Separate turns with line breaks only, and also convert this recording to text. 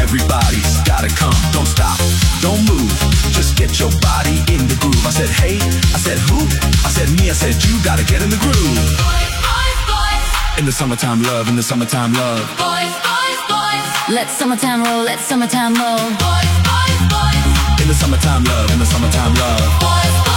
Everybody's gotta come, don't stop, don't move, just get your body in the groove. I said hey, I said who, I said me, I said you, gotta get in the groove.
Boys, boys, boys.
In the summertime love, in the summertime love.
Boys, boys, boys. Let summertime roll, let summertime roll. Boys, boys, boys.
In the summertime love, in the summertime love.
Boys, boys.